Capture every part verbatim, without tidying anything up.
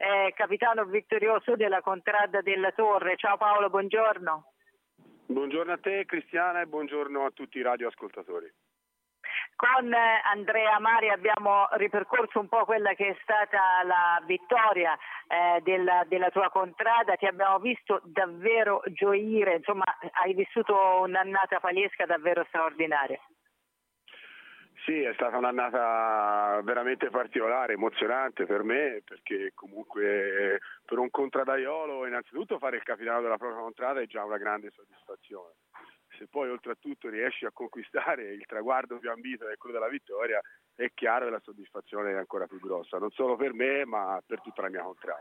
eh, capitano vittorioso della Contrada della Torre. Ciao Paolo, buongiorno. Buongiorno a te Cristiana e buongiorno a tutti i radioascoltatori. Con Andrea Mari abbiamo ripercorso un po' quella che è stata la vittoria eh, della, della tua contrada, ti abbiamo visto davvero gioire, insomma hai vissuto un'annata paliesca davvero straordinaria. Sì, è stata un'annata veramente particolare, emozionante per me, perché comunque per un contradaiolo innanzitutto fare il capitano della propria contrada è già una grande soddisfazione. Se poi oltretutto riesci a conquistare il traguardo più ambito che è quello della vittoria, è chiaro che la soddisfazione è ancora più grossa, non solo per me ma per tutta la mia contrada.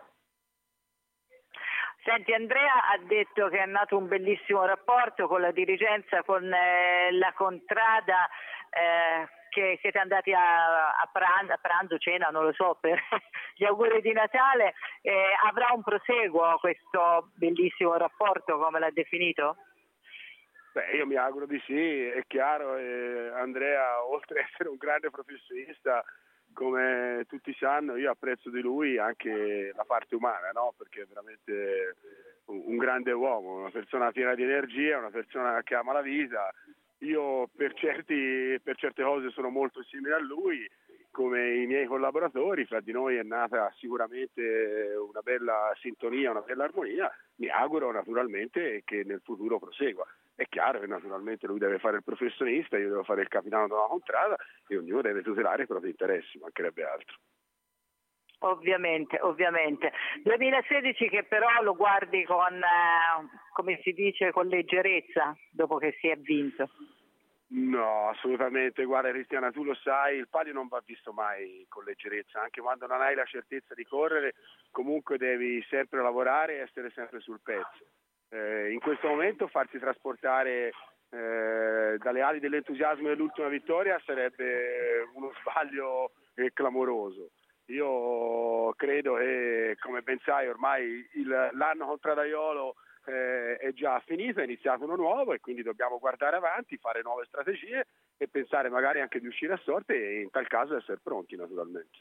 Senti, Andrea ha detto che è nato un bellissimo rapporto con la dirigenza, con eh, la contrada, eh, che siete andati a, a, pranzo, a pranzo, cena, non lo so, per gli auguri di Natale. Eh, avrà un proseguo questo bellissimo rapporto, come l'ha definito? Beh, io mi auguro di sì, è chiaro, eh, Andrea, oltre ad essere un grande professionista, come tutti sanno, io apprezzo di lui anche la parte umana, no? Perché è veramente un, un grande uomo, una persona piena di energia, una persona che ama la vita. Io per, certi, per certe cose sono molto simile a lui, come i miei collaboratori, fra di noi è nata sicuramente una bella sintonia, una bella armonia. Mi auguro naturalmente che nel futuro prosegua. È chiaro che naturalmente lui deve fare il professionista, io devo fare il capitano della contrada e ognuno deve tutelare i propri interessi, mancherebbe altro. Ovviamente, ovviamente. duemilasedici che però lo guardi con, eh, come si dice, con leggerezza dopo che si è vinto. No, assolutamente, guarda Cristiana, tu lo sai, il palio non va visto mai con leggerezza, anche quando non hai la certezza di correre, comunque devi sempre lavorare e essere sempre sul pezzo. Eh, in questo momento farsi trasportare eh, dalle ali dell'entusiasmo dell'ultima vittoria sarebbe uno sbaglio eh, clamoroso. Io credo che, come ben sai, ormai il, l'anno contradaiolo eh, è già finito, è iniziato uno nuovo e quindi dobbiamo guardare avanti, fare nuove strategie e pensare magari anche di uscire a sorte e in tal caso essere pronti naturalmente.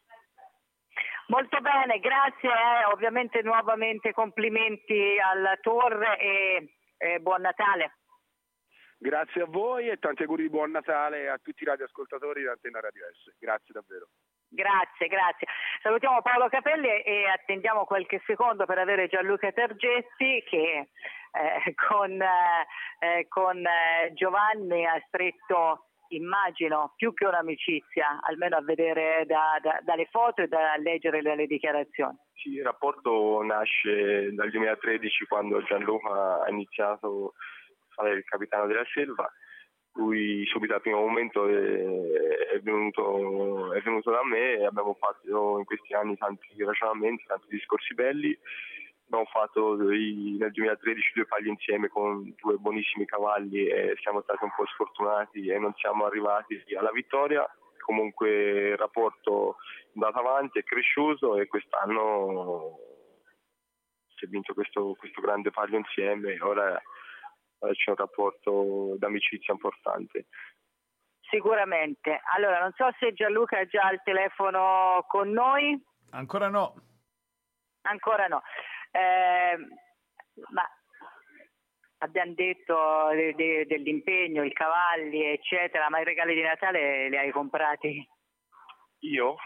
Molto bene, grazie, eh. Ovviamente nuovamente complimenti alla Torre e, e buon Natale. Grazie a voi e tanti auguri di buon Natale a tutti i radioascoltatori di Antenna Radio S. Grazie davvero. Grazie, grazie. Salutiamo Paolo Capelli e attendiamo qualche secondo per avere Gianluca Tergetti che eh, con, eh, con eh, Giovanni ha stretto, immagino, più che un'amicizia, almeno a vedere da, da, dalle foto e da leggere le dichiarazioni. Sì, il rapporto nasce dal duemilatredici quando Gianluca ha iniziato a fare il capitano della Selva. Lui subito al primo momento è, è, venuto, è venuto da me e abbiamo fatto in questi anni tanti ragionamenti, tanti discorsi belli. Abbiamo fatto i, nel duemilatredici due paglie insieme con due buonissimi cavalli e siamo stati un po' sfortunati e non siamo arrivati alla vittoria. Comunque il rapporto è andato avanti, è cresciuto e quest'anno si è vinto questo, questo grande paglio insieme e ora c'è un rapporto d'amicizia importante. Sicuramente. Allora, non so se Gianluca ha già il telefono con noi. Ancora no. Ancora no. Eh, ma abbiamo detto de, de, dell'impegno, i cavalli, eccetera, ma i regali di Natale li hai comprati? Io?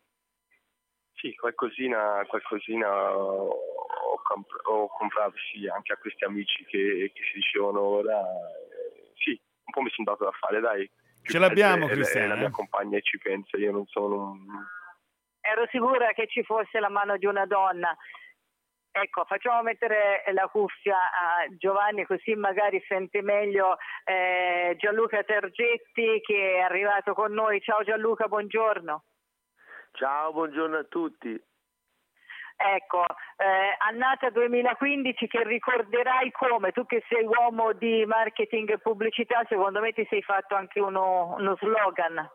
Sì, qualcosina, qualcosina ho, comp- ho comprato sì, anche a questi amici che, che si dicevano ora. Eh, sì, un po' mi sono dato da fare, dai. Ce l'abbiamo, è, Cristiano. È la mia eh? compagna e ci pensa, io non sono un... Ero sicura che ci fosse la mano di una donna. Ecco, facciamo mettere la cuffia a Giovanni così magari sente meglio eh, Gianluca Tergetti che è arrivato con noi. Ciao Gianluca, buongiorno. Ciao, buongiorno a tutti. Ecco, eh, annata duemilaquindici che ricorderai come? Tu che sei uomo di marketing e pubblicità, secondo me ti sei fatto anche uno, uno slogan.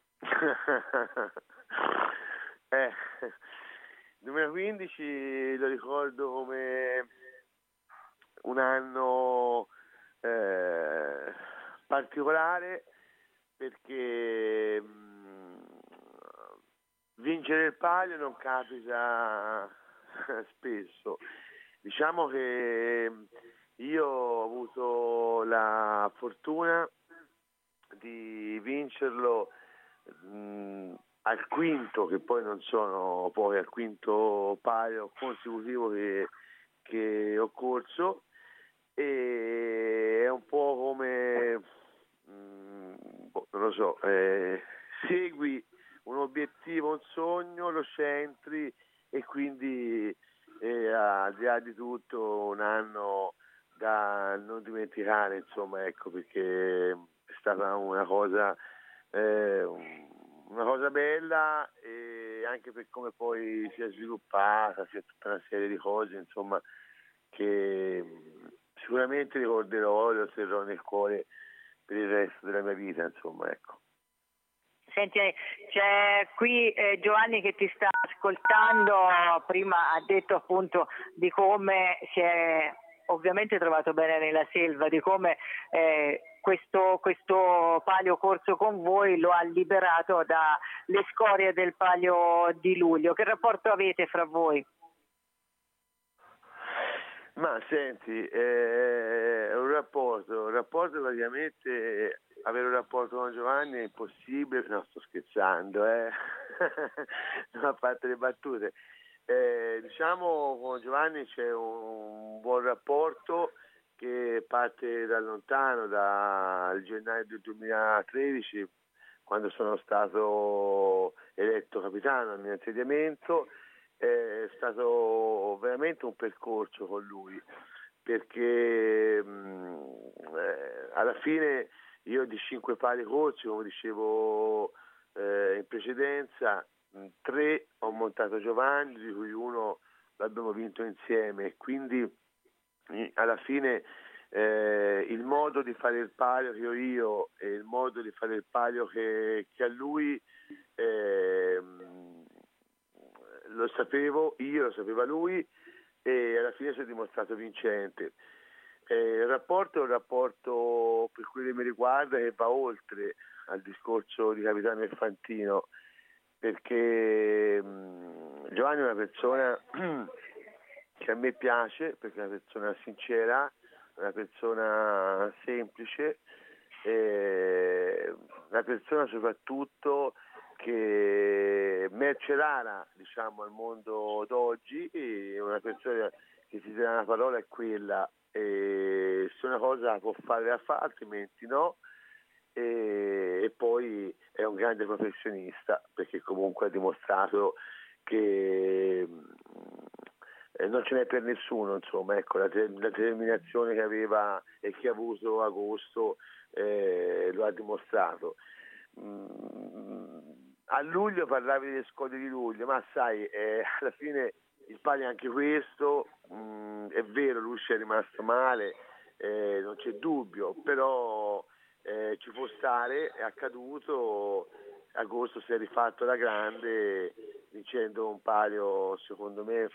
eh, duemilaquindici lo ricordo come un anno eh, particolare perché mh, vincere il palio non capita spesso. Diciamo che io ho avuto la fortuna di vincerlo mh, al quinto, che poi non sono poi al quinto palio consecutivo che, che ho corso, e è un po' come mh, boh, non lo so, eh, segui un obiettivo, un sogno, lo centri e quindi eh, al di là di tutto un anno da non dimenticare, insomma, ecco, perché è stata una cosa eh, una cosa bella, e anche per come poi si è sviluppata, si è tutta una serie di cose, insomma, che sicuramente ricorderò e lo terrò nel cuore per il resto della mia vita, insomma, ecco. Senti, c'è qui eh, Giovanni che ti sta ascoltando, prima ha detto appunto di come si è ovviamente trovato bene nella selva, di come eh, questo, questo palio corso con voi lo ha liberato dalle scorie del palio di luglio. Che rapporto avete fra voi? Ma senti, è un rapporto, un rapporto praticamente, avere un rapporto con Giovanni è impossibile, no, sto scherzando, eh? Non a parte le battute. Eh, diciamo con Giovanni c'è un buon rapporto che parte da lontano, dal gennaio del duemilatredici, quando sono stato eletto capitano al mio insediamento. È stato veramente un percorso con lui, perché mh, eh, alla fine io di cinque pali corsi, come dicevo eh, in precedenza, mh, tre ho montato Giovanni, di cui uno l'abbiamo vinto insieme, quindi mh, alla fine eh, il modo di fare il palio che ho io e il modo di fare il palio che, che ha lui eh, lo sapevo io, lo sapeva lui, e alla fine si è dimostrato vincente. Eh, il rapporto è un rapporto, per quello che mi riguarda, che va oltre al discorso di capitano Infantino, perché mh, Giovanni è una persona che a me piace, perché è una persona sincera, una persona semplice, eh, una persona soprattutto che merce rara, diciamo, al mondo d'oggi, e una persona che si dà una parola è quella, e se una cosa può fare la fa, altrimenti no, e, e poi è un grande professionista, perché comunque ha dimostrato che eh, non ce n'è per nessuno, insomma, ecco, la, la determinazione che aveva e che ha avuto agosto eh, lo ha dimostrato. Mm, a luglio parlavi delle scorie di luglio, ma sai, eh, alla fine il palio è anche questo, mm, è vero, lui ci è rimasto male, eh, non c'è dubbio, però eh, ci può stare, è accaduto, agosto si è rifatto alla grande vincendo un palio secondo me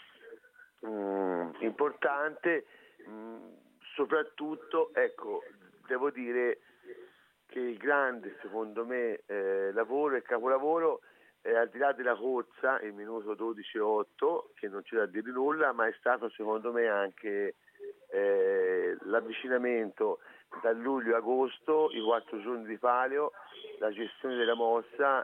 mm, importante, mm, soprattutto, ecco, devo dire che il grande, secondo me, eh, lavoro e capolavoro è al di là della corsa, il minuto dodici otto, che non c'è da dire nulla, ma è stato secondo me anche eh, l'avvicinamento da luglio a agosto, i quattro giorni di palio, la gestione della mossa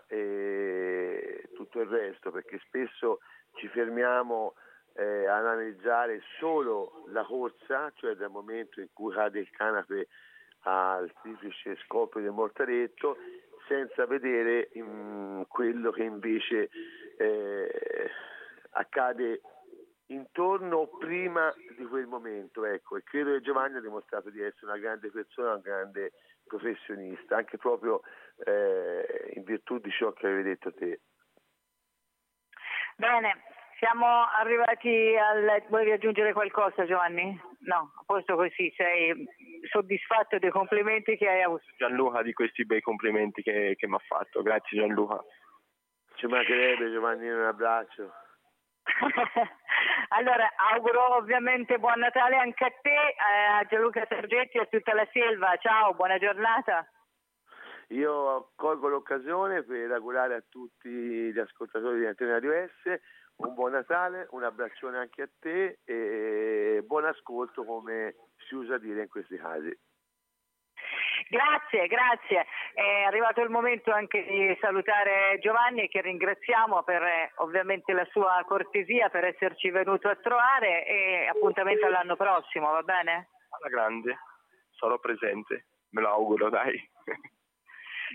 e tutto il resto, perché spesso ci fermiamo eh, a analizzare solo la corsa, cioè dal momento in cui cade il canape al triplice scoppio del mortaretto, senza vedere mh, quello che invece eh, accade intorno o prima di quel momento, ecco, e credo che Giovanni ha dimostrato di essere una grande persona, un grande professionista, anche proprio eh, in virtù di ciò che avevi detto te. Bene, siamo arrivati al... Volevi aggiungere qualcosa, Giovanni? No, a posto così, sei soddisfatto dei complimenti che hai avuto? Gianluca, di questi bei complimenti che, che mi ha fatto, grazie Gianluca. Ci mancherebbe, Giovanni, un abbraccio. Allora, auguro ovviamente buon Natale anche a te, a Gianluca Sergetti e a tutta la selva. Ciao, buona giornata. Io colgo l'occasione per augurare a tutti gli ascoltatori di Antena Radio S un buon Natale, un abbraccione anche a te e buon ascolto, come si usa dire in questi casi. Grazie, grazie. È arrivato il momento anche di salutare Giovanni, che ringraziamo per eh, ovviamente la sua cortesia, per esserci venuto a trovare, e appuntamento all'anno prossimo, va bene? Alla grande, sarò presente, me lo auguro, dai.